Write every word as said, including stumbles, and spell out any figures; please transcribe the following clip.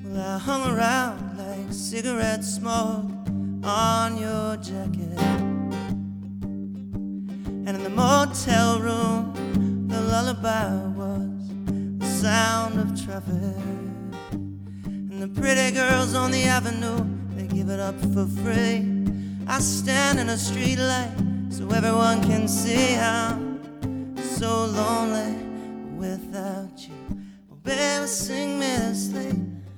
Well, I hung around like cigarette smoke on your jacket. And in the motel room, the lullaby was the sound of traffic. And the pretty girls on the avenue, they give it up for free. I stand in a street light so everyone can see I'm so lonely without you. Oh, baby, sing me to sleep.